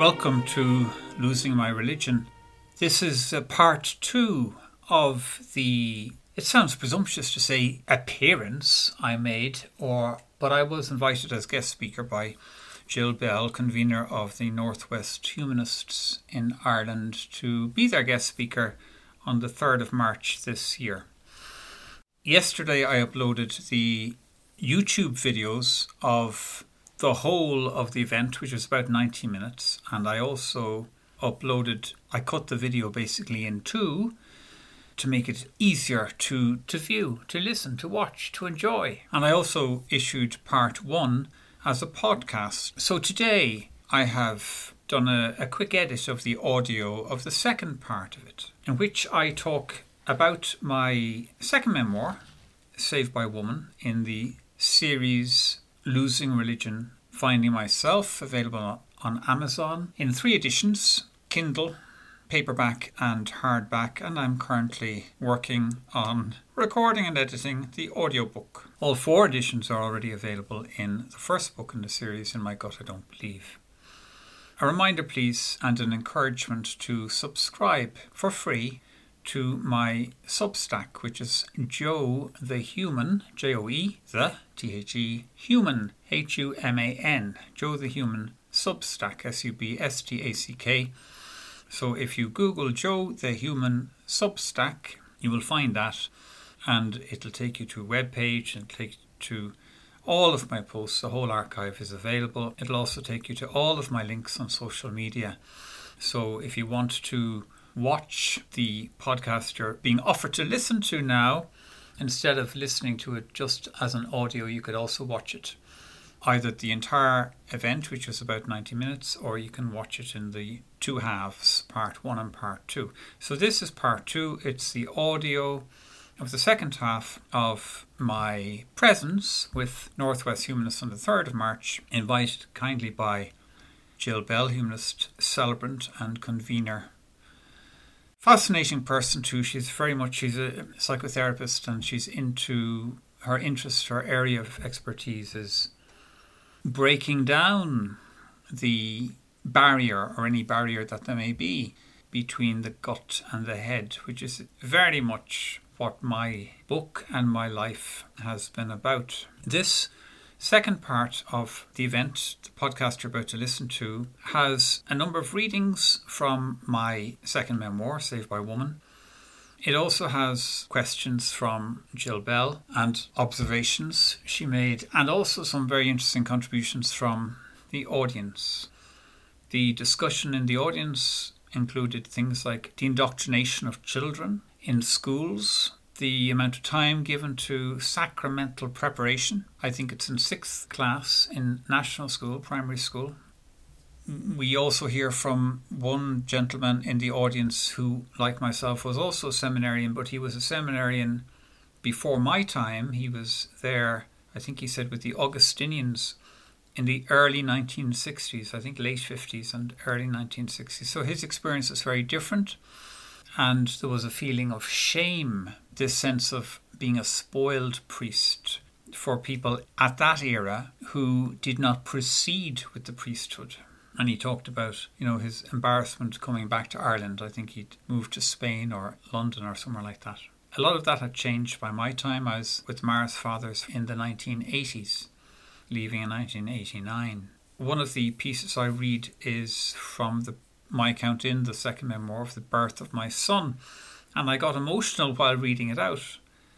Welcome to Losing My Religion. This is part 2 of the, it sounds presumptuous to say, appearance I made, but I was invited as guest speaker by Jill Bell, convener of the Northwest Humanists in Ireland, to be their guest speaker on the 3rd of March this year. Yesterday I uploaded the YouTube videos of the whole of the event, which was about 90 minutes, and I also I cut the video basically in two to make it easier to view, to listen, to watch, to enjoy. And I also issued part 1 as a podcast. So today I have done a quick edit of the audio of the second part of it, in which I talk about my second memoir, Saved by Woman, in the series Losing Religion, Finding Myself, available on Amazon in 3 editions, Kindle, paperback and hardback, and I'm currently working on recording and editing the audiobook. All 4 editions are already available in the first book in the series, In My Gut I Don't Believe. A reminder please, and an encouragement to subscribe for free to my Substack, which is Joe the Human, J-O-E, the, T-H-E, Human, H-U-M-A-N, Joe the Human Substack, S-U-B-S-T-A-C-K. So if you Google Joe the Human Substack, you will find that, and it'll take you to a web page and take you to all of my posts. The whole archive is available. It'll also take you to all of my links on social media. So if you want to watch the podcast you're being offered to listen to now, instead of listening to it just as an audio, you could also watch it, either the entire event, which was about 90 minutes, or you can watch it in the 2 halves, part 1 and part 2. So this is part 2. It's the audio of the second half of my presence with Northwest Humanists on the 3rd of March, invited kindly by Jill Bell, humanist celebrant and convener. Fascinating person too. She's a psychotherapist, and she's into her interest, her area of expertise is breaking down the barrier, or any barrier that there may be, between the gut and the head, which is very much what my book and my life has been about. This second part of the event, the podcast you're about to listen to, has a number of readings from my second memoir, Saved by Woman. It also has questions from Jill Bell and observations she made, and also some very interesting contributions from the audience. The discussion in the audience included things like the indoctrination of children in schools, the amount of time given to sacramental preparation. I think it's in 6th class in national school, primary school. We also hear from one gentleman in the audience who, like myself, was also a seminarian, but he was a seminarian before my time. He was there, I think he said, with the Augustinians in the early 1960s, I think late 50s and early 1960s. So his experience is very different. And there was a feeling of shame, this sense of being a spoiled priest for people at that era who did not proceed with the priesthood. And he talked about, his embarrassment coming back to Ireland. I think he'd moved to Spain or London or somewhere like that. A lot of that had changed by my time. I was with Mars Fathers in the 1980s, leaving in 1989. One of the pieces I read is from my account in the second memoir of the birth of my son, and I got emotional while reading it out.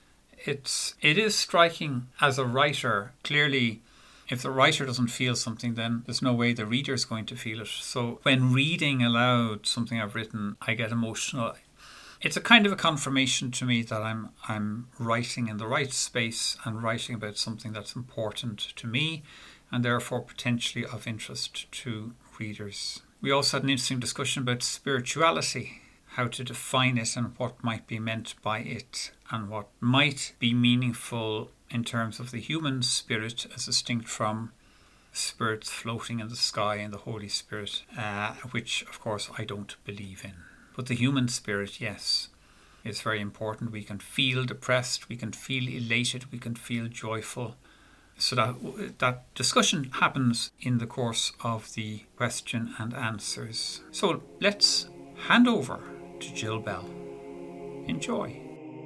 It is striking as a writer. Clearly, if the writer doesn't feel something, then there's no way the reader's going to feel it. So when reading aloud something I've written, I get emotional. It's a kind of a confirmation to me that I'm writing in the right space and writing about something that's important to me, and therefore potentially of interest to readers. We also had an interesting discussion about spirituality, how to define it and what might be meant by it, and what might be meaningful in terms of the human spirit as distinct from spirits floating in the sky and the Holy Spirit, which of course I don't believe in. But the human spirit, yes, is very important. We can feel depressed, we can feel elated, we can feel joyful. So that discussion happens in the course of the question and answers. So let's hand over to Jill Bell. Enjoy.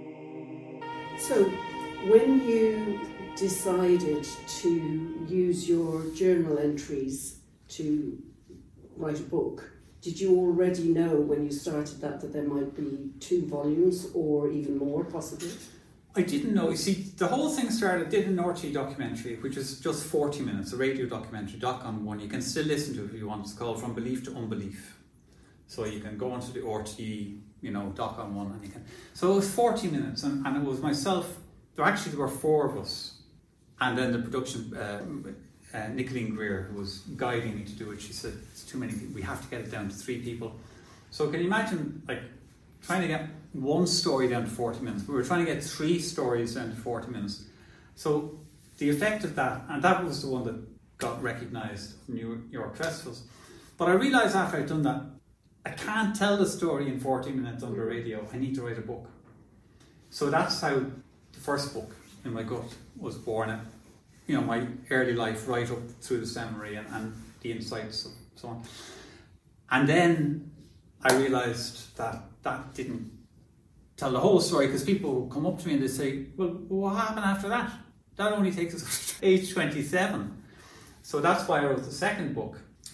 So when you decided to use your journal entries to write a book, did you already know when you started that there might be 2 volumes or even more possibly? I didn't know. You see, the whole thing started, I did an RTÉ documentary, which is just 40 minutes, a radio documentary, DocOn1. You can still listen to it if you want. It's called From Belief to Unbelief. So you can go onto the RTÉ, DocOn1, and you can. So it was 40 minutes, and it was myself. There were 4 of us, and then the production, Nicoline Greer, who was guiding me to do it. She said, "It's too many people. We have to get it down to 3 people." So can you imagine, trying to get one story down to 40 minutes? We were trying to get 3 stories down to 40 minutes. So the effect of that, and that was the one that got recognised at New York festivals. But I realised after I'd done that, I can't tell the story in 40 minutes on the radio. I need to write a book. So that's how the first book, In My Gut, was born. My early life right up through the seminary and the insights and so on. And then I realised that didn't tell the whole story, because people would come up to me and they'd say, "Well, what happened after that? That only takes us to age 27. So that's why I wrote the second book.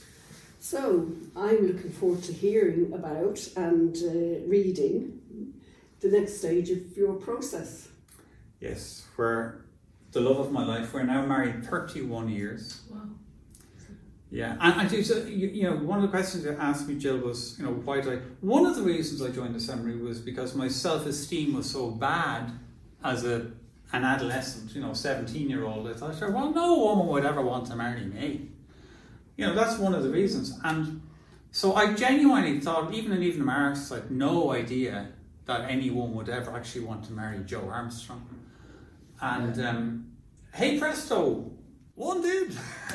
So I'm looking forward to hearing about and reading the next stage of your process. Yes, we're the love of my life. We're now married 31 years. Wow. Yeah, and one of the questions you asked me, Jill, was, why did I... One of the reasons I joined the seminary was because my self-esteem was so bad as an adolescent, 17-year-old. I thought, sure, well, no woman would ever want to marry me. That's one of the reasons. And so I genuinely thought, even in Evening Marks, I had no idea that anyone would ever actually want to marry Joe Armstrong. And hey presto, one did.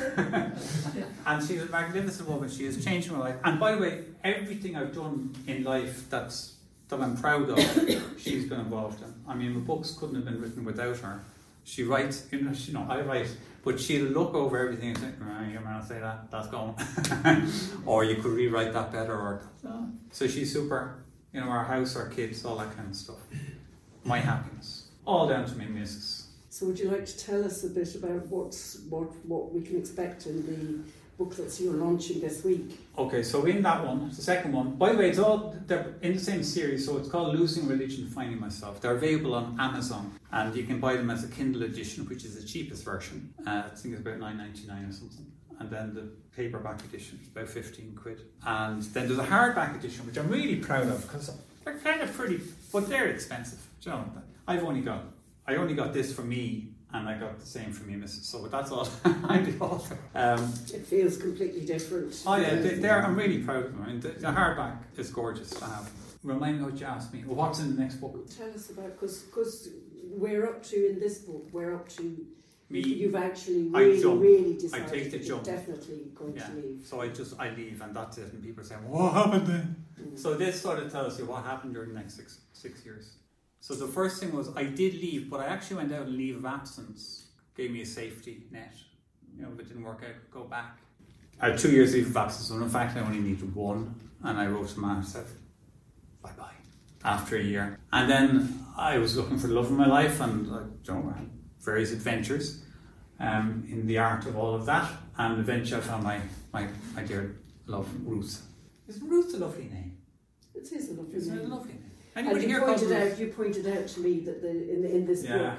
And she's a magnificent woman. She has changed my life. And by the way, everything I've done in life that I'm proud of, she's been involved in. I mean, the books couldn't have been written without her. She writes, I write, but she'll look over everything and say, "You're going to say that, that's gone." Or you could rewrite that better. So she's super. Our house, our kids, all that kind of stuff. My happiness. All down to me missus. So would you like to tell us a bit about what we can expect in the book that you're launching this week? Okay, so in that one, the second one, by the way, they're in the same series, so it's called Losing Religion, Finding Myself. They're available on Amazon, and you can buy them as a Kindle edition, which is the cheapest version. I think it's about $9.99 or something. And then the paperback edition is about 15 quid. And then there's a hardback edition, which I'm really proud of, because they're kind of pretty, but they're expensive. Do you know, I only got this for me, and I got the same for me, Mrs. So that's all. I'm the author. It feels completely different. Oh yeah, I'm really proud of them. I mean, the hardback is gorgeous to have. Remind me what you asked me. Well, what's in the next book? Tell us about, because we're up to, in this book, me. You've actually really decided that you're definitely going to leave. So I leave, and that's it. And people say, "What happened then?" So this sort of tells you what happened during the next six years. So the first thing was I did leave, but I actually went out on leave of absence. Gave me a safety net. If it didn't work out, go back. I had 2 years leave of absence, and in fact I only needed 1. And I wrote to Matt and said, "Bye-bye," after a year. And then I was looking for the love of my life, and I had various adventures in the art of all of that. And eventually I found my dear love, Ruth. Isn't Ruth a lovely name? It is a lovely name. Isn't it a lovely name? And you pointed out to me that in this book,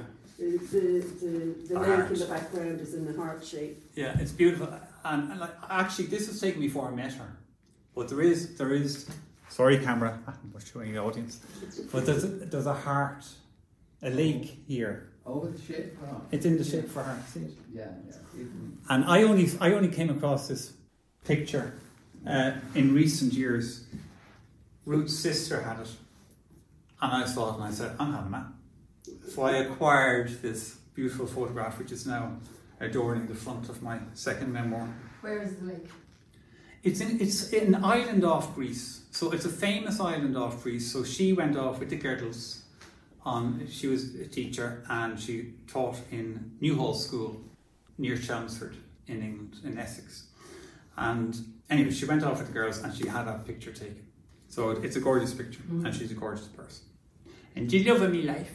the lake in the background is in the heart shape. Yeah, it's beautiful. And actually, this has taken me before I met her. But there is. Sorry, camera. I'm showing the audience. But there's a heart, a lake here. Oh, it's shape for her. It's in the shape for her. See it? Yeah. And I only came across this picture in recent years. Ruth's sister had it. And I saw it and I said, "I'm having that." So I acquired this beautiful photograph, which is now adorning the front of my second memoir. Where is the lake? It's in an island off Greece. So it's a famous island off Greece. So she went off with the Girdles. She was a teacher and she taught in Newhall School. near Chelmsford in England, in Essex. And anyway, she went off with the girls and she had that picture taken. So it's a gorgeous picture, and she's a gorgeous person. And do you love me life?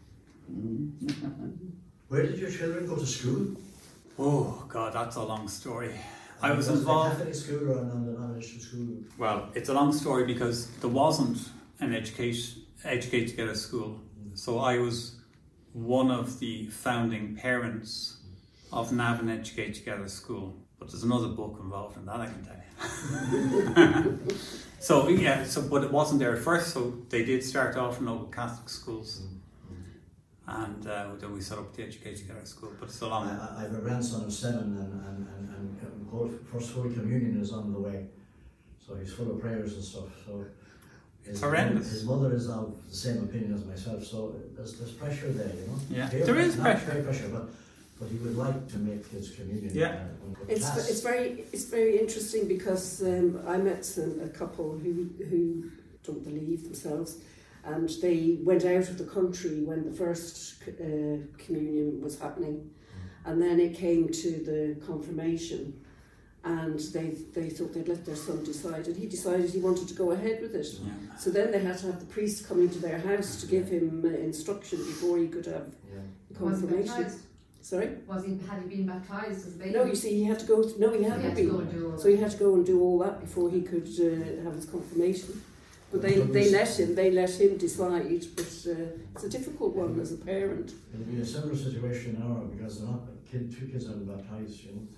Where did your children go to school? Oh God, that's a long story. I was it involved. a Catholic school or an non-denominational school? Well, it's a long story because there wasn't an Educate Together school. So I was one of the founding parents of Navan Educate Together School. But there's another book involved in that, I can tell you. But it wasn't there at first, so they did start off in local Catholic schools. And then we set up the Educate Together School, but it's a long... I have a grandson of 7 and First Holy Communion is on the way. So he's full of prayers and stuff. So it's horrendous. His mother is of the same opinion as myself, so there's pressure there, you know? Yeah, there is pressure. Not pressure, but he would like to make his communion. Yeah. It's very interesting because I met a couple who don't believe themselves, and they went out of the country when the first communion was happening, and then it came to the confirmation, and they thought they'd let their son decide, and he decided he wanted to go ahead with it. Yeah. So then they had to have the priest come into their house to give him instruction before he could have confirmation. Sorry? Had he been baptised as a baby? No, you see, he had to go. He hadn't been. So he had to go and do all that before he could have his confirmation. But they let him decide. But it's a difficult one as a parent. It'll be a similar situation now because they're not two kids are baptised. You know,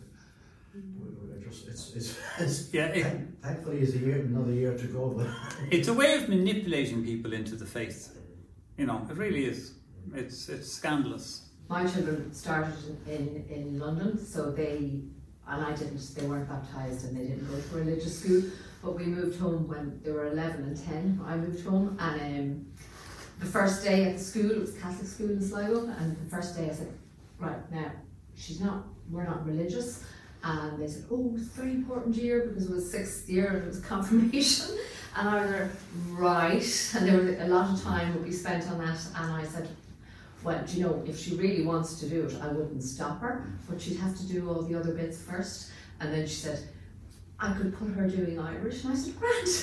thankfully, it's another year to go. But it's a way of manipulating people into the faith. You know, it really is. It's scandalous. My children started in London, so they weren't baptised and they didn't go to religious school, but we moved home when they were 11 and 10. I moved home, and the first day at the school, it was Catholic school in Sligo, and the first day I said, right, now, we're not religious, and they said, oh, it's a very important year because it was 6th year and it was confirmation, and I was like, right, and there was a lot of time would be spent on that, and I said, well, do you know, if she really wants to do it, I wouldn't stop her, but she'd have to do all the other bits first. And then she said, I could put her doing Irish, and I said,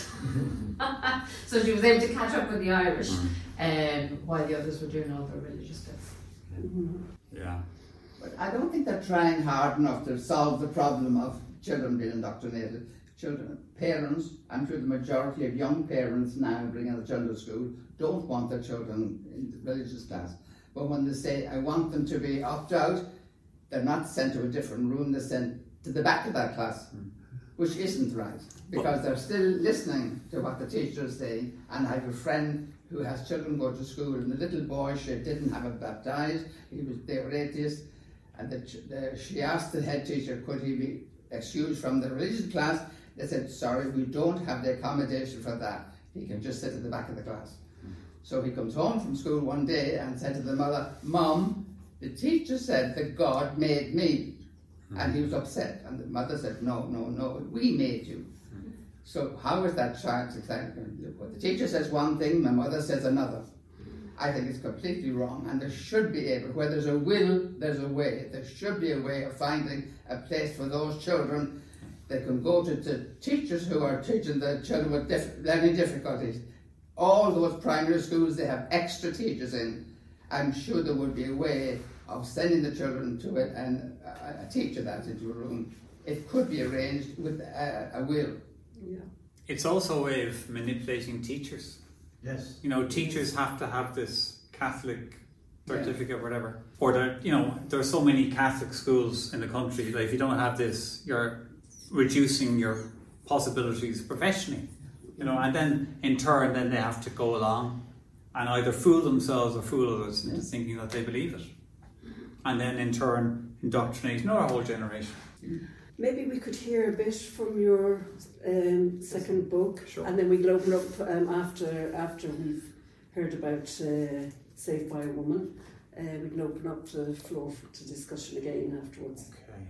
great. So she was able to catch up with the Irish, while the others were doing all the religious bits. Yeah. But I don't think they're trying hard enough to solve the problem of children being indoctrinated. Parents, and through the majority of young parents now bringing their children to school, don't want their children in the religious class. But when they say, I want them to be opt out, they're not sent to a different room, they're sent to the back of that class, which isn't right, because they're still listening to what the teacher is saying. And I have a friend who has children go to school, and the little boy, she didn't have him baptised, they were atheists, and she asked the head teacher, could he be excused from the religion class? They said, sorry, we don't have the accommodation for that. He can just sit at the back of the class. So he comes home from school one day and said to the mother, Mom, the teacher said that God made me. And he was upset. And the mother said, no, we made you. So how is that child exactly? Well, the teacher says one thing, my mother says another. I think it's completely wrong, and there should be where there's a will, there's a way. There should be a way of finding a place for those children. They can go to teachers who are teaching the children with learning difficulties. All those primary schools, they have extra teachers in. I'm sure there would be a way of sending the children to it, and a teacher that's into a room. It could be arranged with a will. Yeah. It's also a way of manipulating teachers. Yes. You know, teachers have to have this Catholic certificate or whatever. Or there are so many Catholic schools in the country that if you don't have this, you're reducing your possibilities professionally. You know, and then in turn, then they have to go along and either fool themselves or fool others into thinking that they believe it, and then in turn indoctrinate another whole generation. Maybe we could hear a bit from your second book, Sure. and then we can open up after we've heard about Saved by a Woman. We can open up the floor to discussion again afterwards. Okay.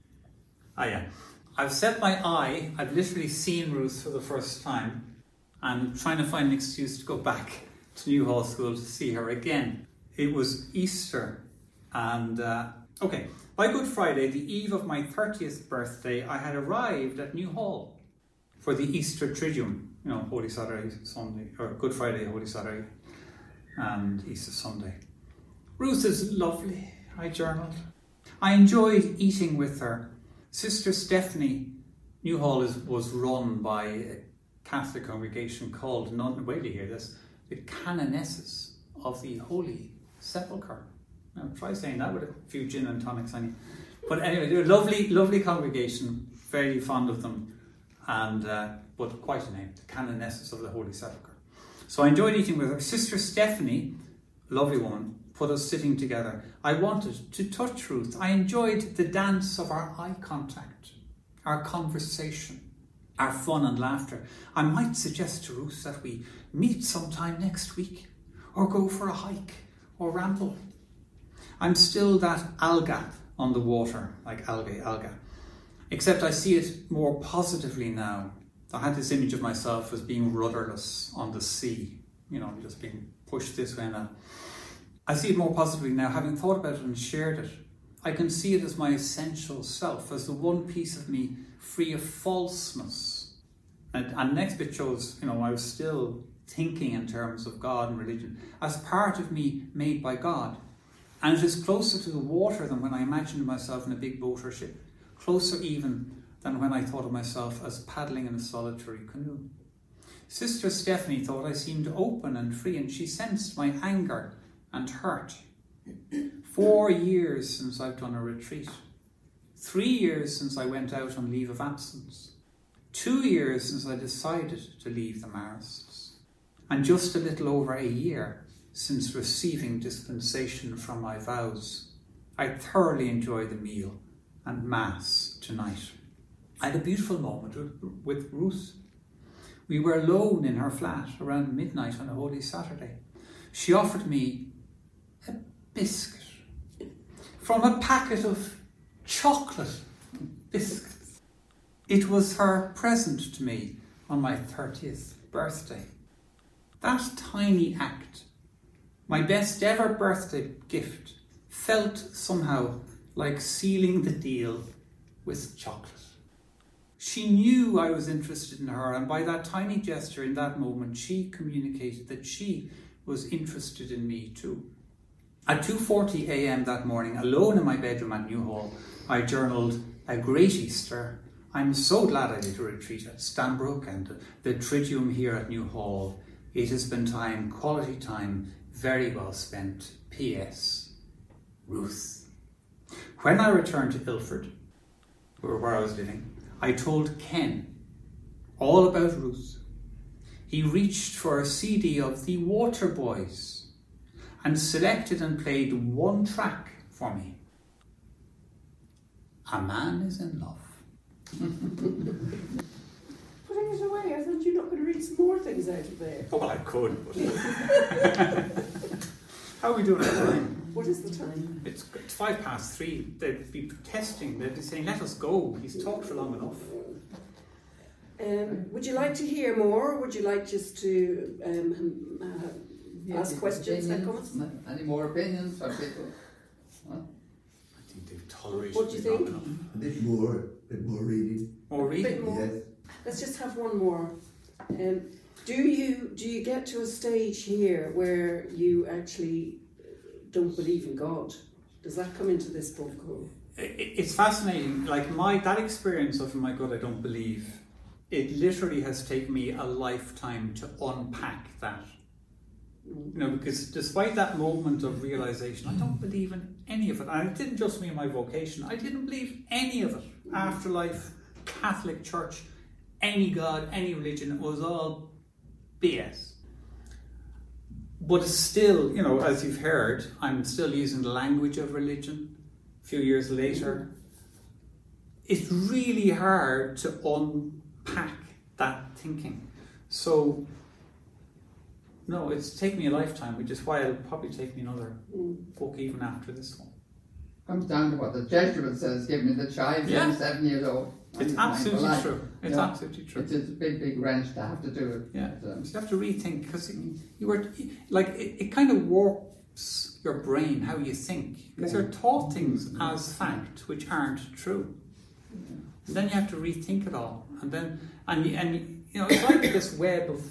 Yeah. I've set my eye, I've literally seen Ruth for the first time, and trying to find an excuse to go back to Newhall School to see her again. It was Easter, and Okay, by Good Friday, the eve of my 30th birthday, I had arrived at New Hall for the Easter Triduum, Holy Saturday, Sunday, or Good Friday, Holy Saturday, and Easter Sunday. Ruth is lovely, I journaled. I enjoyed eating with her. Sister Stephanie, New Hall was run by a Catholic congregation called, wait till you hear this, the Canonesses of the Holy Sepulchre. Now try saying that with a few gin and tonics on you. But anyway, they're a lovely, lovely congregation, very fond of them, and but quite a name, the Canonesses of the Holy Sepulchre. So I enjoyed eating with her. Sister Stephanie, lovely woman, put us sitting together. I wanted to touch Ruth. I enjoyed the dance of our eye contact, our conversation, our fun and laughter. I might suggest to Ruth that we meet sometime next week, or go for a hike, or ramble. I'm still that alga on the water, like alga. Except I see it more positively now. I had this image of myself as being rudderless on the sea, just being pushed this way and that. I see it more positively now, having thought about it and shared it. I can see it as my essential self, as the one piece of me free of falseness. And next bit shows, I was still thinking in terms of God and religion, as part of me made by God. And it is closer to the water than when I imagined myself in a big boat or ship, closer even than when I thought of myself as paddling in a solitary canoe. Sister Stephanie thought I seemed open and free, and she sensed my anger and hurt. 4 years since I've done a retreat. 3 years since I went out on leave of absence. 2 years since I decided to leave the Marists. And just a little over a year since receiving dispensation from my vows. I thoroughly enjoyed the meal and Mass tonight. I had a beautiful moment with Ruth. We were alone in her flat around midnight on a Holy Saturday. She offered me a biscuit from a packet of chocolate biscuits. It was her present to me on my 30th birthday. That tiny act, my best ever birthday gift, felt somehow like sealing the deal with chocolate. She knew I was interested in her, and by that tiny gesture in that moment, she communicated that she was interested in me too. At 2:40 a.m. that morning, alone in my bedroom at New Hall, I journalled, "A great Easter. I'm so glad I did a retreat at Stanbrook and the Triduum here at New Hall. It has been time, quality time, very well spent. P.S. Ruth." When I returned to Ilford, where I was living, I told Ken all about Ruth. He reached for a CD of the Waterboys and selected and played one track for me. A Man is in Love. Putting it away, I thought you were not going to read some more things out of there. Oh, well, I could, but... How are we doing at the time? What is the time? It's 3:05. They'd be protesting. They'd be saying, "Let us go. He's talked for long enough." Would you like to hear more, or would you like just to ask questions and comments? Any more opinions from people? Huh? I think they've tolerated What do you it long think? enough. A bit more reading. More A bit reading? more. Yes. Let's just have one more. Do you get to a stage here where you actually don't believe in God? Does that come into this book? Or? It's fascinating. Like that experience of "my God, I don't believe," it literally has taken me a lifetime to unpack that. Because despite that moment of realization, I don't believe in any of it. And it didn't just mean my vocation. I didn't believe any of it. Afterlife, Catholic Church, any God, any religion. It was all BS. But still, as you've heard, I'm still using the language of religion a few years later. It's really hard to unpack that thinking. So, no, it's taken me a lifetime, which is why it'll probably take me another book even after this one. Comes down to what the Jesuit says, "Give me the child, Yeah. I'm 7 years old." It's absolutely true. It's Yeah. absolutely true. It's a big wrench to have to do it. Yeah, But, you have to rethink, because you were like it kind of your brain, how you think, because you're taught things as fact which aren't true. And then you have to rethink it all, and it's like this web of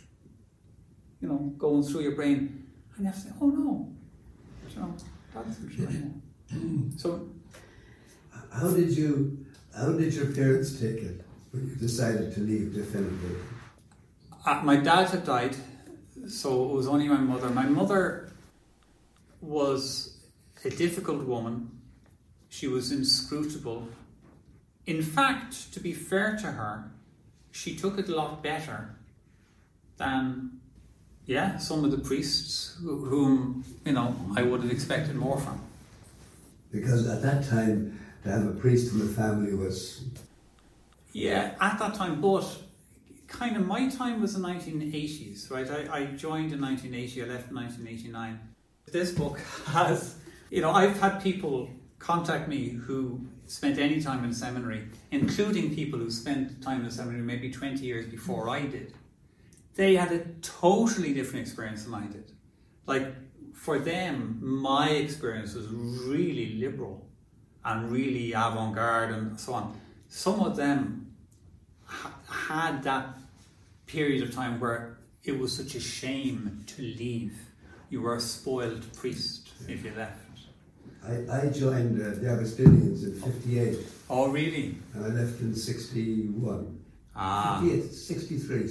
going through your brain, and you have to say, oh no, that's true. So, how did your parents take it when you decided to leave definitively? My dad had died, so it was only my mother. My mother was a difficult woman. She was inscrutable. In fact, to be fair to her, she took it a lot better than, some of the priests whom, I would have expected more from. Because at that time, to have a priest in the family was... Yeah, at that time, but kind of my time was the 1980s, right? I joined in 1980, I left in 1989. This book has, I've had people contact me who spent any time in seminary, including people who spent time in the seminary maybe 20 years before I did. They had a totally different experience than I did. Like, for them, my experience was really liberal and really avant-garde and so on. Some of them had that period of time where it was such a shame to leave. You were a spoiled priest if you left. I joined the Augustinians in 58. Oh, really? And I left in 61. 63.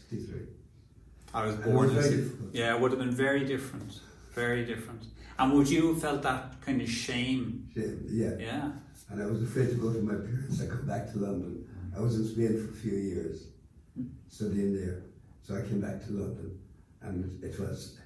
I was born in... Very difficult. Yeah, it would have been very different. Very different. And would you have felt that kind of shame? Yeah. And I was afraid to go to my parents. I come back to London. I was in Spain for a few years, studying there. So I came back to London, and it was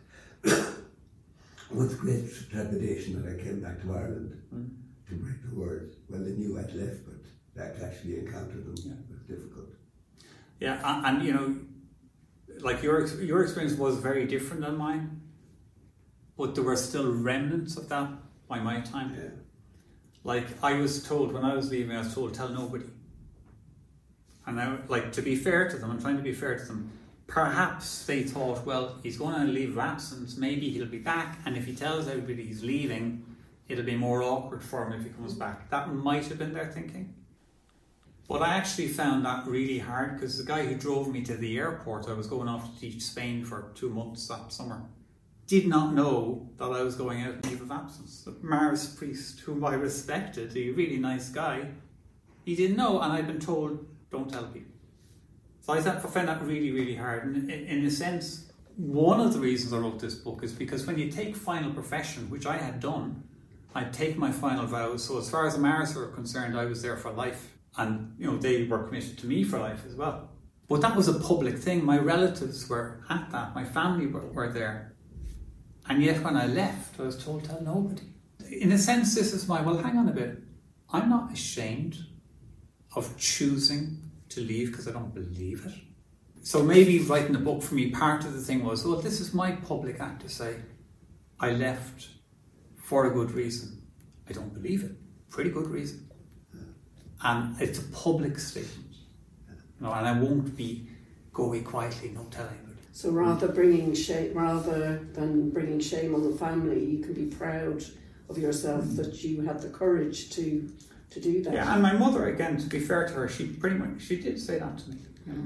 with great trepidation that I came back to Ireland to break the word. Well, they knew I'd left, but that actually encounter them was difficult. Yeah, and like your experience was very different than mine, but there were still remnants of that by my time. Yeah. Like, I was told, when I was leaving, I was told, tell nobody. And I, like, to be fair to them, I'm trying to be fair to them, perhaps they thought, well, he's going on a leave of absence, maybe he'll be back, and if he tells everybody he's leaving, it'll be more awkward for him if he comes back. That might have been their thinking. But I actually found that really hard, because the guy who drove me to the airport, I was going off to teach Spain for 2 months that summer, did not know that I was going out on leave of absence. The Mars priest, whom I respected, a really nice guy, he didn't know, and I'd been told, don't tell people. So I found that really, really hard. And in a sense, one of the reasons I wrote this book is because when you take final profession, which I had done, I'd take my final vows. So as far as the Mars were concerned, I was there for life. And, they were committed to me for life as well. But that was a public thing. My relatives were at that. My family were there. And yet when I left, I was told, tell nobody. In a sense, this is well, hang on a bit. I'm not ashamed of choosing to leave because I don't believe it. So maybe writing the book for me, part of the thing was, well, this is my public act to say, I left for a good reason. I don't believe it. Pretty good reason. And it's a public statement. And I won't be going quietly, no telling anybody. So rather than bringing shame on the family, you can be proud of yourself that you had the courage to do that. Yeah, and my mother, again, to be fair to her, she did say that to me.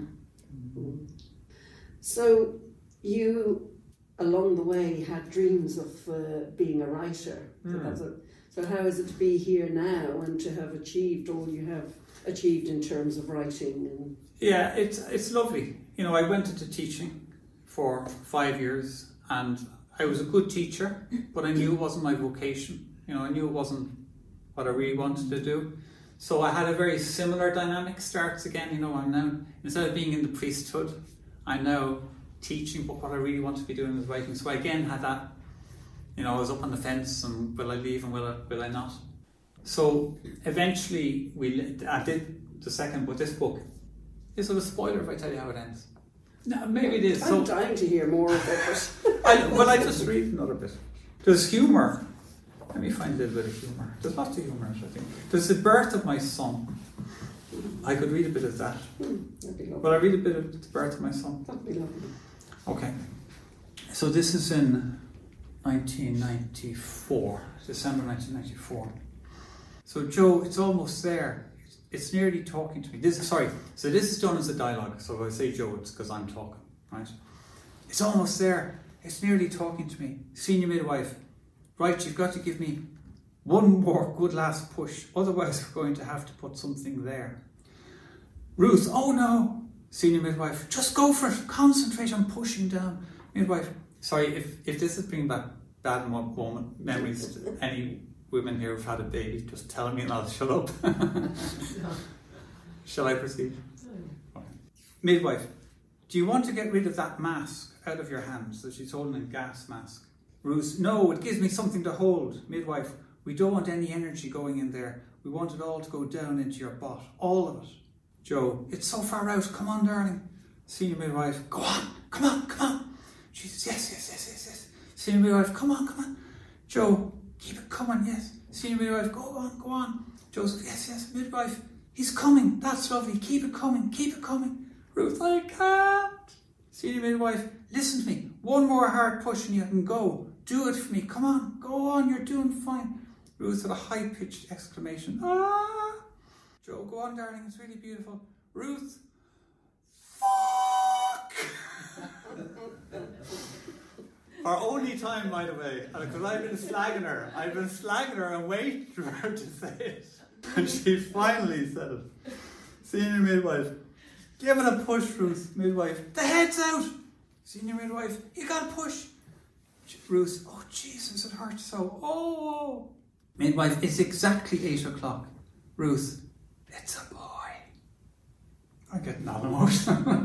So you, along the way, had dreams of being a writer. So how is it to be here now and to have achieved all you have achieved in terms of writing? Yeah, it's lovely. I went into teaching for 5 years, and I was a good teacher, but I knew it wasn't my vocation. I knew it wasn't what I really wanted to do. So I had a very similar dynamic starts again. I'm now, instead of being in the priesthood, I'm now teaching, but what I really want to be doing is writing. So I again had that, I was up on the fence, and will I leave and will I not? So eventually I did the second, but this book is a spoiler if I tell you how it ends. No, maybe it is. I'm dying to hear more of it. I just read another bit. There's humour. Let me find a little bit of humour. There's lots of humour, I think. There's the birth of my son. I could read a bit of that. That'd be lovely. Will I read a bit of the birth of my son? That'd be lovely. Okay. So this is in 1994, December 1994. So Joe, it's almost there. It's nearly talking to me. So this is done as a dialogue. So if I say Joe, it's because I'm talking, right? It's almost there. It's nearly talking to me. Senior midwife, right, you've got to give me one more good last push. Otherwise, we're going to have to put something there. Ruth, oh no. Senior midwife, just go for it. Concentrate on pushing down. Midwife, sorry, if this is bringing back bad moment memories to any women here who've had a baby, just tell me and I'll shut up. Shall I proceed? Okay. Midwife, do you want to get rid of that mask out of your hands? So she's holding a gas mask. Ruth, no, it gives me something to hold. Midwife, we don't want any energy going in there. We want it all to go down into your butt. All of it. Joe, it's so far out. Come on, darling. Senior midwife, go on. Come on. She says, yes. Senior midwife, come on. Joe, keep it coming, yes. Senior midwife, go on. Joseph, yes. Midwife, he's coming. That's lovely. Keep it coming. Ruth, I can't. Senior midwife, listen to me. One more hard push and you can go. Do it for me. Come on. Go on. You're doing fine. Ruth with a high-pitched exclamation. Ah! Joe, go on, darling. It's really beautiful. Ruth, fuck! Our only time, by the way, because I've been slagging her and waiting for her to say it. And she finally said it. Senior midwife, give it a push, Ruth. Midwife, the head's out. Senior midwife, you gotta push. Ruth, oh Jesus, it hurts so. Oh. Midwife, it's exactly 8 o'clock. Ruth, it's a boy. I'm getting all emotional.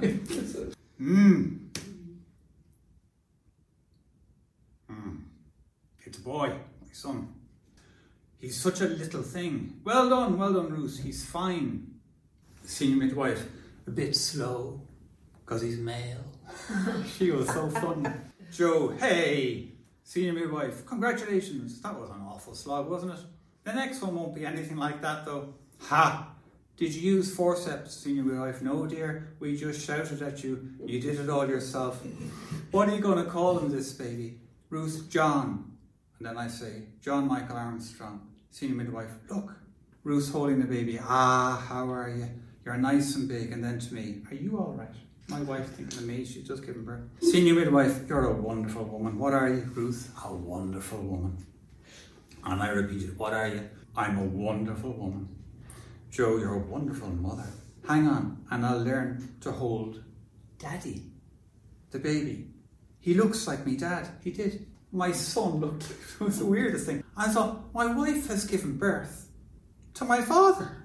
It's a boy, my son. He's such a little thing. Well done, Ruth. He's fine. The senior midwife, a bit slow, because he's male. She was so funny. Joe, hey. Senior midwife, congratulations. That was an awful slog, wasn't it? The next one won't be anything like that, though. Ha! Did you use forceps, senior midwife? No, dear. We just shouted at you. You did it all yourself. What are you going to call him, this baby? Ruth, John. And then I say, John Michael Armstrong. Senior midwife, look. Ruth holding the baby. Ah, how are you? You're nice and big. And then to me, are you all right? My wife thinking of me, she's just given birth. Senior midwife, you're a wonderful woman. What are you, Ruth? A wonderful woman. And I repeated, what are you? I'm a wonderful woman. Joe, you're a wonderful mother. Hang on, and I'll learn to hold Daddy, the baby. He looks like me dad. He did. My son looked like it was the weirdest thing. I thought, my wife has given birth to my father.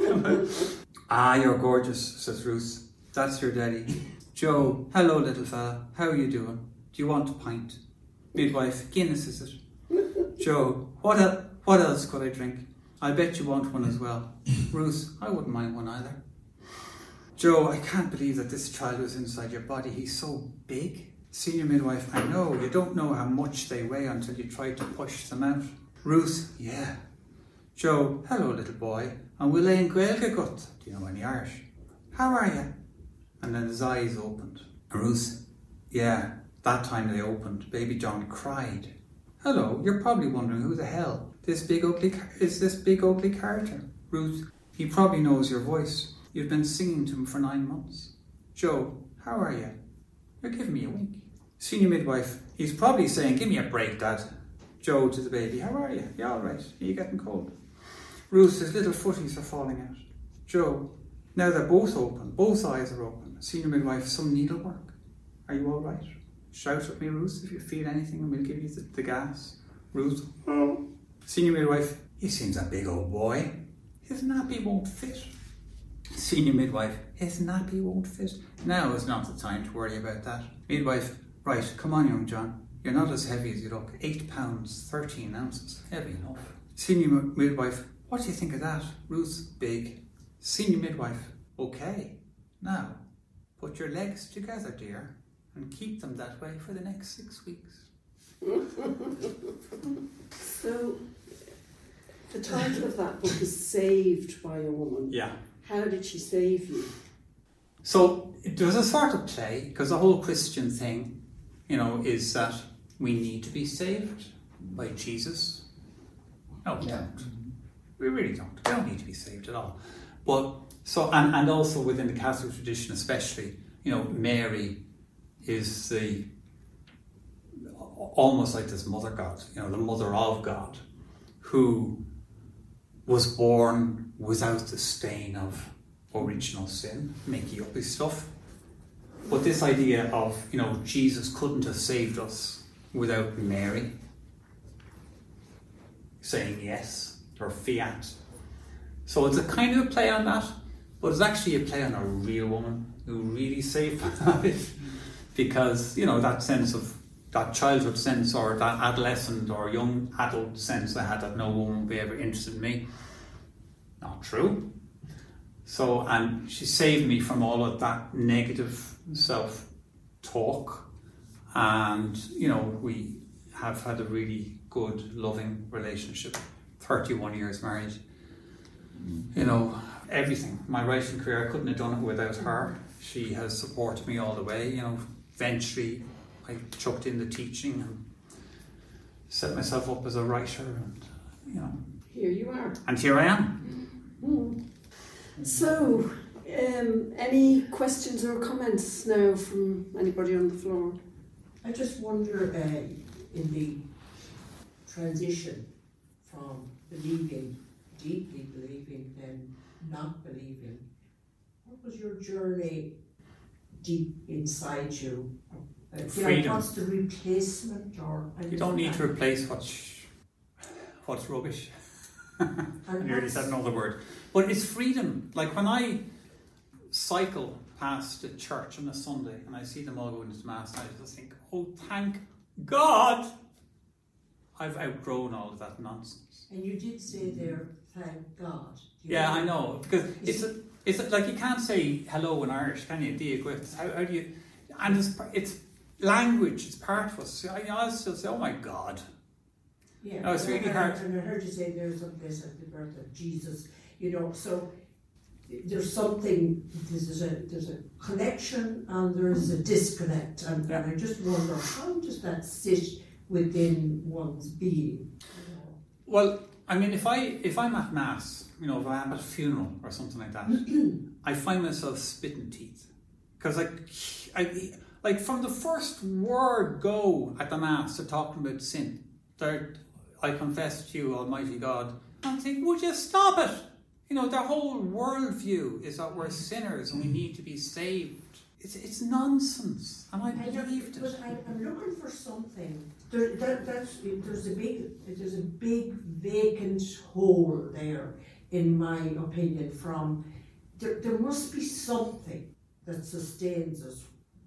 Ah, you're gorgeous, says Ruth. That's your daddy. Joe, hello little fella. How are you doing? Do you want a pint? Midwife, Guinness is it? Joe, what else could I drink? I bet you want one as well. Ruth, I wouldn't mind one either. Joe, I can't believe that this child was inside your body. He's so big. Senior midwife, I know. You don't know how much they weigh until you try to push them out. Ruth, yeah. Joe, hello little boy. And we'll lay in Gaeilge gut. Do you know any Irish? How are you? And then his eyes opened. And Ruth, yeah, that time they opened. Baby John cried. Hello, you're probably wondering who the hell is this big ugly character. Ruth, he probably knows your voice. You've been singing to him for 9 months. Joe, how are you? You're giving me a wink. Senior midwife, he's probably saying, give me a break, Dad. Joe to the baby, how are you? You all right? Are you getting cold? Ruth, his little footies are falling out. Joe, now they're both open. Both eyes are open. Senior midwife, some needlework. Are you all right? Shout at me, Ruth, if you feel anything and we'll give you the gas. Ruth, oh. Senior midwife, he seems a big old boy. His nappy won't fit. Senior midwife, his nappy won't fit. Now is not the time to worry about that. Midwife, right, come on young John. You're not as heavy as you look. 8 pounds, 13 ounces. Heavy enough. Senior midwife, what do you think of that? Ruth, big. Senior midwife, okay. Now, put your legs together, dear, and keep them that way for the next 6 weeks. So, the title of that book is Saved by a Woman. Yeah. How did she save you? So, there was a sort of play, because the whole Christian thing, is that we need to be saved by Jesus? No, we don't. We really don't. We don't need to be saved at all. But so, and also within the Catholic tradition, especially, Mary is almost like this mother God, the mother of God, who was born without the stain of original sin, making up his stuff. But this idea of, Jesus couldn't have saved us without Mary saying yes, or fiat. So it's a kind of a play on that, but it's actually a play on a real woman who really saved my life. Because, that sense of, that childhood sense, or that adolescent or young adult sense I had that no woman would be ever interested in me, not true. So, and she saved me from all of that negative self-talk, and, we have had a really good, loving relationship. 31 years married. Everything. My writing career, I couldn't have done it without her. She has supported me all the way. Eventually I chucked in the teaching and set myself up as a writer, and, Here you are. And here I am. So, any questions or comments now from anybody on the floor? I just wonder, in the transition from believing, deeply believing, then not believing, what was your journey deep inside you? Freedom. What's the replacement? Or You don't need to replace what's rubbish. I nearly said another word. But it's freedom. Like when I cycle past the church on a Sunday and I see them all going to Mass, I just think, oh, thank God I've outgrown all of that nonsense. And you did say there, thank God. Yeah, I know. Because it's like you can't say hello in Irish, can you? How do you... And it's language, it's part of us. I still say, oh my God. Yeah, no, it's really hard. And I heard you say there's a place at the birth of Jesus, so there's something, there's a connection and there's a disconnect, and I just wonder, how does that sit within one's being? Well, I mean, if I'm at Mass, if I'm at a funeral or something like that, I find myself spitting teeth. Because like from the first word go at the Mass, they're talking about sin. I confess to you, Almighty God. And I think, would you stop it? Their whole worldview is that we're sinners and we need to be saved. It's nonsense, and I believed it. But I'm looking for something. There's a big vacant hole there, in my opinion. From there must be something that sustains us.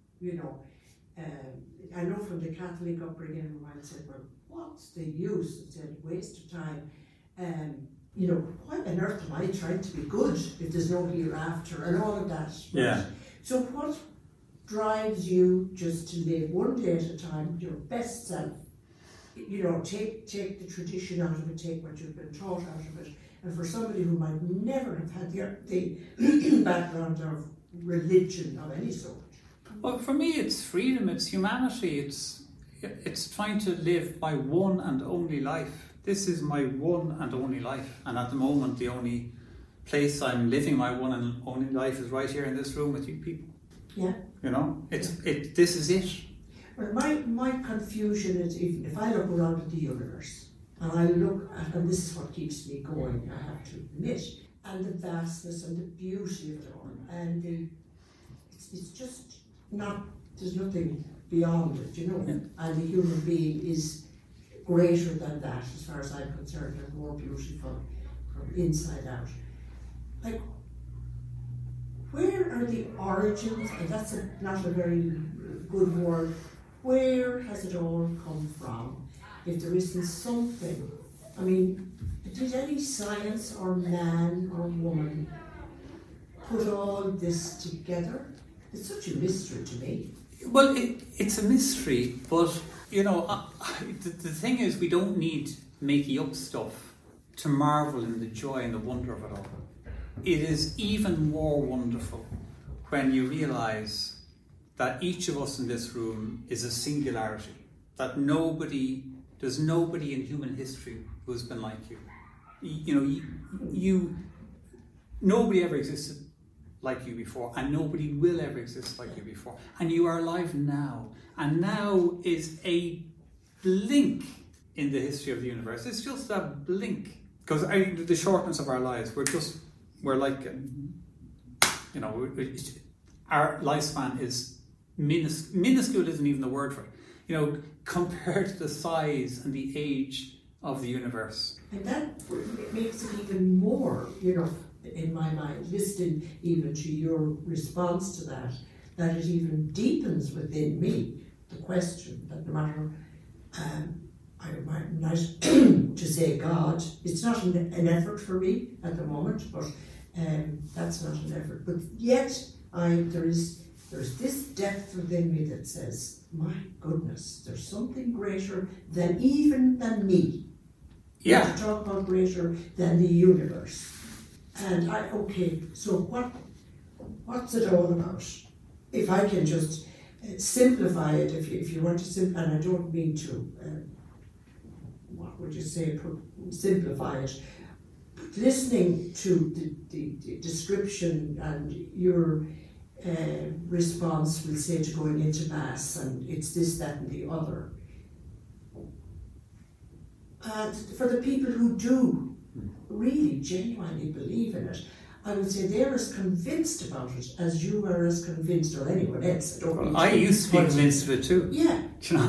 I know from the Catholic upbringing, everyone said, well, what's the use? It's a waste of time. Why on earth am I trying to be good if there's no hereafter and all of that? Yeah. So what drives you just to live one day at a time, your best self? Take the tradition out of it, take what you've been taught out of it. And for somebody who might never have had the background of religion of any sort. Well, for me, it's freedom, it's humanity, it's trying to live my one and only life. This is my one and only life, and at the moment, the only place I'm living my one and only life is right here in this room with you people. Yeah. This is it. Well, my confusion is, if I look around at the universe, and I look at, and this is what keeps me going, I have to admit, and the vastness and the beauty of it all, and it's just not, there's nothing beyond it, Yeah. And the human being is greater than that, as far as I'm concerned, and more beautiful from inside out. Like, where are the origins, and that's not a very good word, where has it all come from? If there isn't something, I mean, did any science or man or woman put all this together? It's such a mystery to me. Well, it's a mystery, but, the thing is, we don't need making up stuff to marvel in the joy and the wonder of it all. It is even more wonderful when you realise that each of us in this room is a singularity. that there's nobody in human history who's been like you. Nobody ever existed like you before, and nobody will ever exist like you before. And you are alive now. And now is a blink in the history of the universe. It's just a blink. Because the shortness of our lives, we're like, our lifespan is minuscule isn't even the word for it. Compared to the size and the age of the universe. And that makes it even more, in my mind, listening even to your response to that it even deepens within me the question that no matter, I'm not to say God, it's not an effort for me at the moment, but that's not an effort. But yet, there's this depth within me that says, my goodness, there's something greater than me. Yeah. To talk about greater than the universe. And so what's it all about? If I can just simplify it, if you want to simplify, and I don't mean to, what would you say, simplify it. Listening to the description and your response, we'll say, to going into Mass, and it's this, that and the other. For the people who do really genuinely believe in it, I would say they're as convinced about it as you are as convinced, or anyone else. I used to be convinced of it too. Yeah,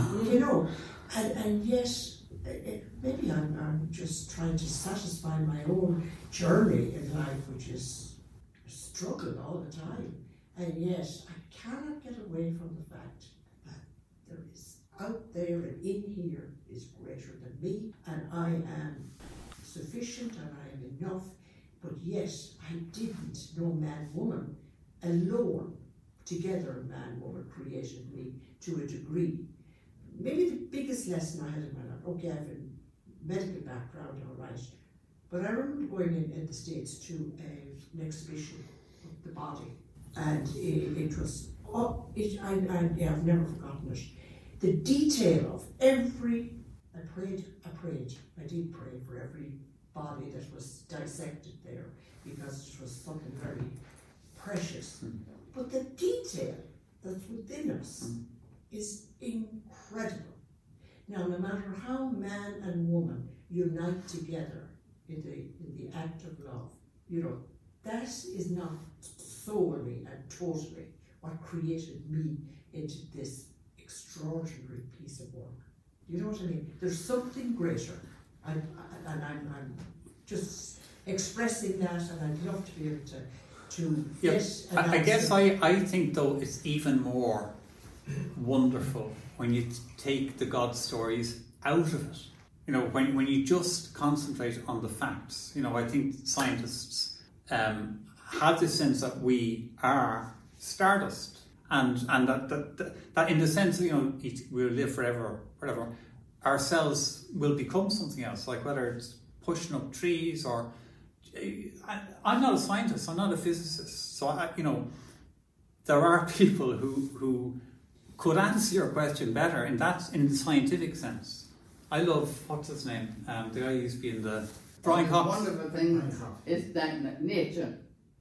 and yet maybe I'm just trying to satisfy my own journey in life, which is a struggle all the time, and yet I cannot get away from the fact that there is out there and in here is greater than me, and I am sufficient and I am enough, but yet I didn't know man, woman alone. Together man, woman created me to a degree. Maybe the biggest lesson I had in my life, okay, I have a medical background, all right, but I remember going in the States to an exhibition of the body, and it was, I've never forgotten it. The detail of every, I did pray for every body that was dissected there, because it was something very precious. But the detail that's within us is incredible. Now, no matter how man and woman unite together in the act of love, that is not solely and totally what created me into this extraordinary piece of work. You know what I mean? There's something greater, and I'm just expressing that, and I'd love to be able to get an answer. I guess I think, though, it's even more wonderful when you take the God stories out of it. When you just concentrate on the facts. I think scientists have this sense that we are stardust. And that in the sense, we'll live forever, whatever, ourselves will become something else, like whether it's pushing up trees or... I'm not a scientist, I'm not a physicist, so there are people who could answer your question better in the scientific sense. I love, what's his name? The guy who used to be in the... Brian Cox. The wonderful thing is that nature.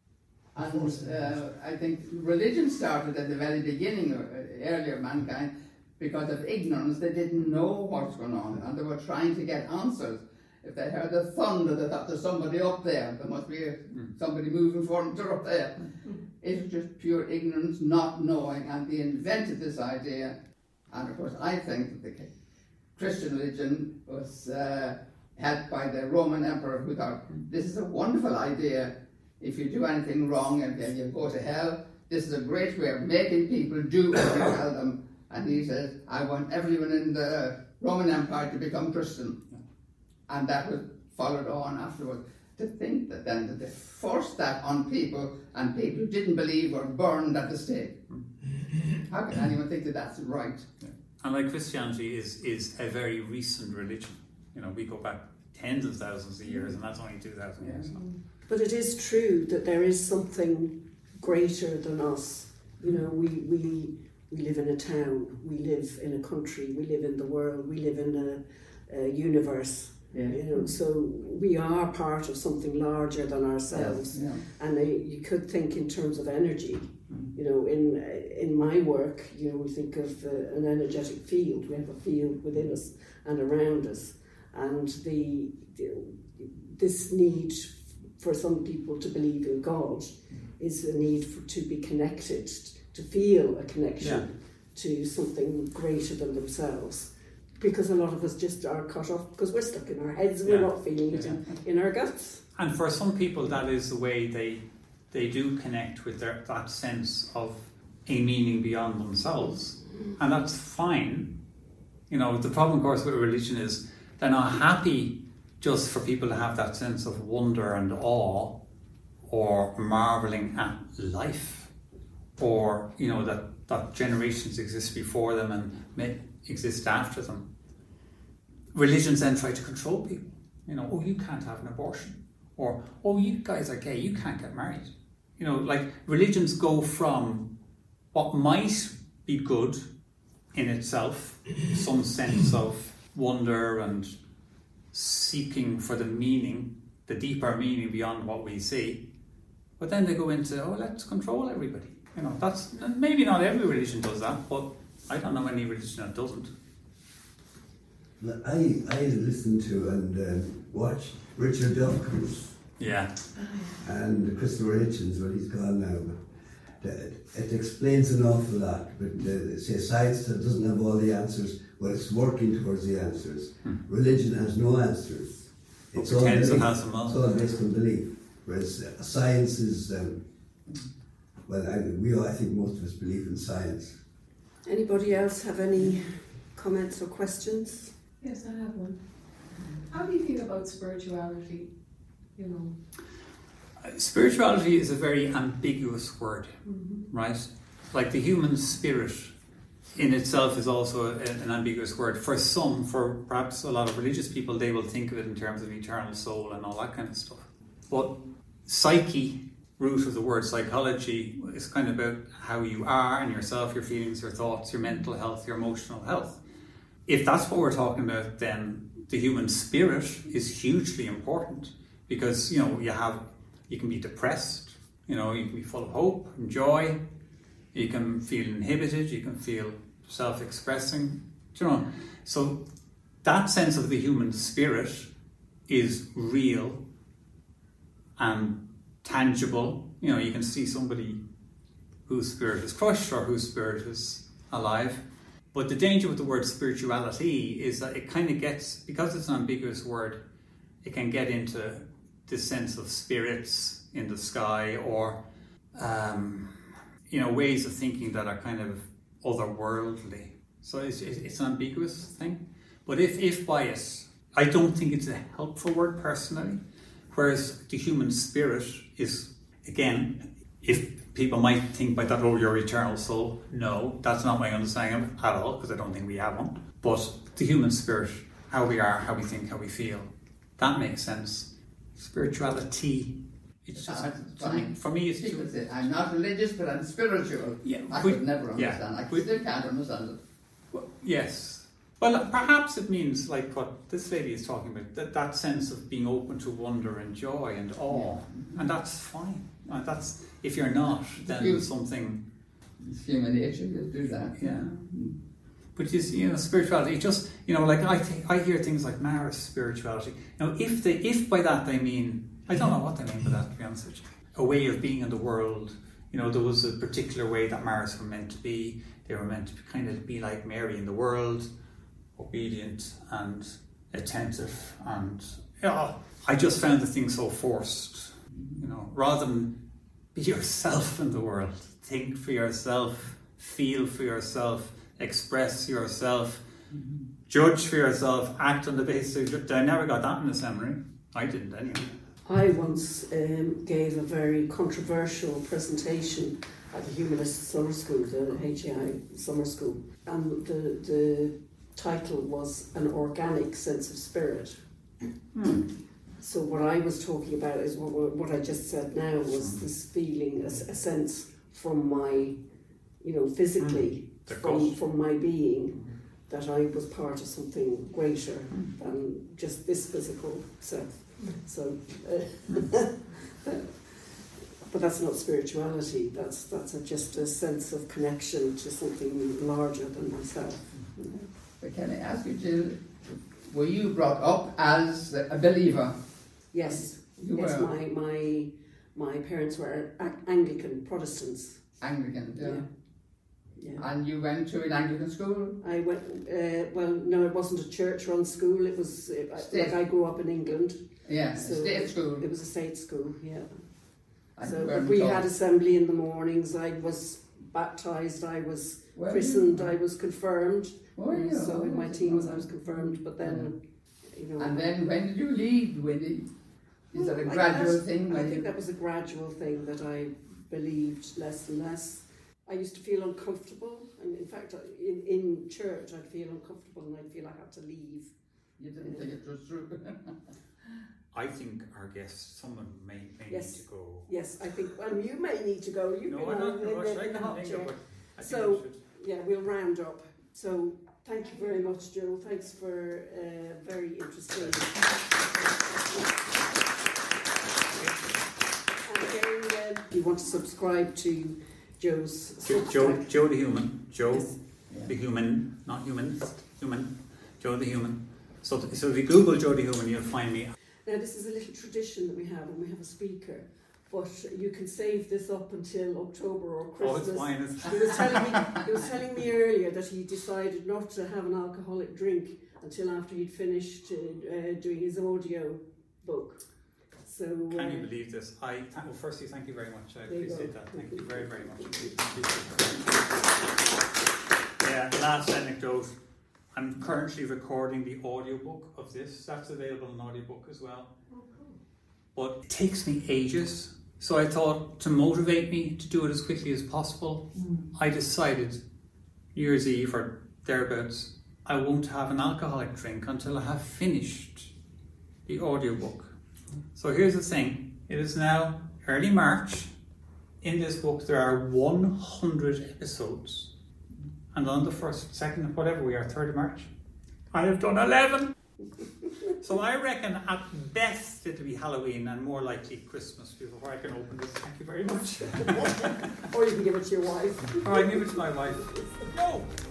And I think religion started at the very beginning, earlier mankind, because of ignorance. They didn't know what's going on, and they were trying to get answers. If they heard the thunder, they thought there's somebody up there. There must be somebody moving furniture up there. It was just pure ignorance, not knowing, and they invented this idea. And of course, I think that the Christian religion was helped by the Roman emperor, who thought, this is a wonderful idea. If you do anything wrong and then you go to hell, this is a great way of making people do what you tell them. And he says, I want everyone in the Roman Empire to become Christian. And that was followed on afterwards. To think that then that they forced that on people, and people who didn't believe were burned at the stake. How can anyone think that that's right? Yeah. And like Christianity is a very recent religion. We go back tens of thousands of years, and that's only 2,000 years. But it is true that there is something greater than us. We we live in a town, we live in a country, we live in the world, we live in a universe. You know, so we are part of something larger than ourselves. Yes, yeah. And you could think in terms of energy. You know, in my work, you know, we think of an energetic field. We have a field within us and around us, and this need for some people to believe in God is a need to be connected, to feel a connection to something greater than themselves. Because a lot of us just are cut off because we're stuck in our heads and we're not feeling it in our guts. And for some people, that is the way they do connect with that sense of a meaning beyond themselves. And that's fine. You know, the problem, of course, with religion is they're not happy just for people to have that sense of wonder and awe or marvelling at life, or, you know, that generations exist before them and may exist after them. Religions then try to control people. You know, oh, you can't have an abortion. Or, oh, you guys are gay, you can't get married. You know, like, religions go from what might be good in itself, some sense of wonder and seeking for the meaning, the deeper meaning beyond what we see. But then they go into, oh, let's control everybody. You know, that's, maybe not every religion does that, but I don't know any religion that doesn't. I listen to and watch Richard Dawkins. Yeah. And Christopher Hitchens, well, he's gone now, but it explains an awful lot. But say science doesn't have all the answers, but it's working towards the answers. Religion has no answers. It's all based on belief. Whereas science is, I think most of us believe in science. Anybody else have any comments or questions? Yes, I have one. How do you feel about spirituality? You know, spirituality is a very ambiguous word, right? Like the human spirit in itself is also an ambiguous word. For some, for perhaps a lot of religious people, they will think of it in terms of eternal soul and all that kind of stuff. But psyche, root of the word psychology, is kind of about how you are and yourself, your feelings, your thoughts, your mental health, your emotional health. If that's what we're talking about, then the human spirit is hugely important, because, you know, you can be depressed, you know, you can be full of hope and joy, you can feel inhibited, you can feel self-expressing, you know. So that sense of the human spirit is real and tangible. You know, you can see somebody whose spirit is crushed or whose spirit is alive. But the danger with the word spirituality is that it kind of gets, because it's an ambiguous word, it can get into this sense of spirits in the sky, or you know, ways of thinking that are kind of otherworldly. So it's an ambiguous thing. But if by it, I don't think it's a helpful word personally. Whereas the human spirit is, again, if people might think by that, oh, your eternal soul. No, that's not my understanding of it at all, because I don't think we have one. But the human spirit, how we are, how we think, how we feel, that makes sense. Spirituality, it's just, for me, it's people say, I'm not religious, but I'm spiritual. Yeah, I could never understand. I still can't understand it. Well, yes. Well, perhaps it means, like what this lady is talking about, that sense of being open to wonder and joy and awe. Yeah. And that's fine. That's, if you're not, then something... It's human nature to do that. Yeah. But you know, spirituality, it just, you know, like I hear things like Mara's spirituality. Now, if by that they mean, I don't know what they mean by that, to be honest with you, a way of being in the world. You know, there was a particular way that Maras were meant to be. They were meant to kind of be like Mary in the world, obedient and attentive, and I just found the thing so forced. You know, rather than be yourself in the world, think for yourself, feel for yourself, express yourself, judge for yourself, act on the basis of... I never got that in the seminary. I didn't anyway. I once gave a very controversial presentation at the Humanist Summer School, the HEI Summer School, and the title was An Organic Sense of Spirit. So what I was talking about is what I just said now, was this feeling, a sense from my, you know, physically, from my being that I was part of something greater than just this physical self. So, but that's not spirituality. That's just a sense of connection to something larger than myself. But can I ask you, Jill, were you brought up as a believer? Yes. You yes. were. My parents were Anglican Protestants. Anglican, yeah. Yeah. And you went to an Anglican school? I went, well, no, it wasn't a church-run school. It was, like I grew up in England. Yeah, so state school. It was a state school, yeah. And so but we had assembly in the mornings. I was baptised, I was christened, I was confirmed. So in my teens I was confirmed, but then, you know... And then when did you leave? Is that a gradual thing? I think that was a gradual thing that I believed less and less. I used to feel uncomfortable, and in fact, in church, I'd feel uncomfortable and I'd feel I had to leave. You didn't think it was true? I think our guests, someone may need to go. Yes, I think, and you may need to go. You no, can I'm not in a rush. I in the hot can chair. think of it. So, yeah, we'll round up. So, thank you very much, Joe. Thanks for very interesting. And again, if you want to subscribe to Joe's Joe the Human. Joe yes. the Human, not humanist, human. Joe the Human. So if you Google Joe the Human, you'll find me. Now, this is a little tradition that we have when we have a speaker, but you can save this up until October or Christmas. Oh, it's fine. He was telling me earlier that he decided not to have an alcoholic drink until after he'd finished doing his audio book. So, can you believe this? Well, firstly, thank you very much. I appreciate that. Thank you very, very much. Yeah, last anecdote. I'm currently recording the audiobook of this. That's available in audiobook as well. Oh, cool. But it takes me ages. So I thought, to motivate me to do it as quickly as possible, I decided New Year's Eve or thereabouts, I won't have an alcoholic drink until I have finished the audiobook. So here's the thing. It is now early March. In this book there are 100 episodes. And on the 1st, 2nd, whatever we are, 3rd of March, I have done 11. So I reckon at best it'll be Halloween and more likely Christmas before I can open this. Thank you very much. Or you can give it to your wife. Or I can give it to my wife. No!